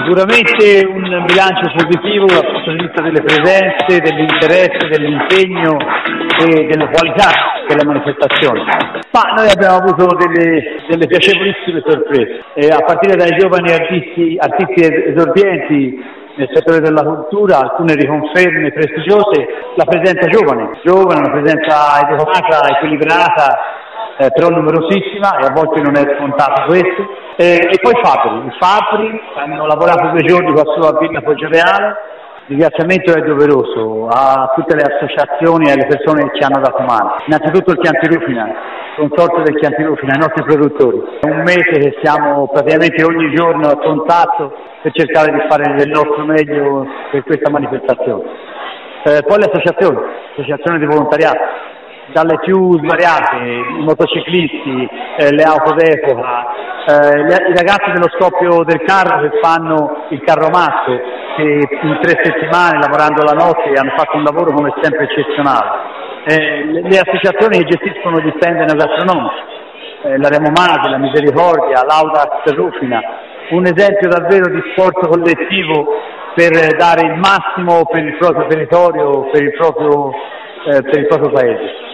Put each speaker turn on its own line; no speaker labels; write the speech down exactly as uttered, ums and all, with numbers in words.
Sicuramente un bilancio positivo dal punto di vista delle presenze, dell'interesse, dell'impegno e della qualità della manifestazione. Ma noi abbiamo avuto delle, delle piacevolissime sorprese, e a partire dai giovani artisti, artisti esordienti nel settore della cultura, alcune riconferme prestigiose, la presenza giovane, giovane, una presenza educata, equilibrata, Eh, però numerosissima, e a volte non è scontato questo, eh, e poi i Fabbri, i Fabbri hanno lavorato due giorni qua su a Villa Poggioreale. Il ringraziamento è doveroso a tutte le associazioni e alle persone che ci hanno dato mano, innanzitutto il Chianti-Rufina, il consorzio del Chianti-Rufina, i nostri produttori. È un mese che siamo praticamente ogni giorno a contatto per cercare di fare del nostro meglio per questa manifestazione. Eh, poi le associazioni, associazioni di volontariato, dalle più svariate, i motociclisti, eh, le auto d'epoca, eh, i ragazzi dello scoppio del carro che fanno il carromato, che in tre settimane lavorando la notte hanno fatto un lavoro come sempre eccezionale, eh, le, le associazioni che gestiscono gli stand enogastronomici, eh, la Remo Masi, la Misericordia, l'Audax Rufina, un esempio davvero di sforzo collettivo per dare il massimo per il proprio territorio, per il proprio, eh, per il proprio paese.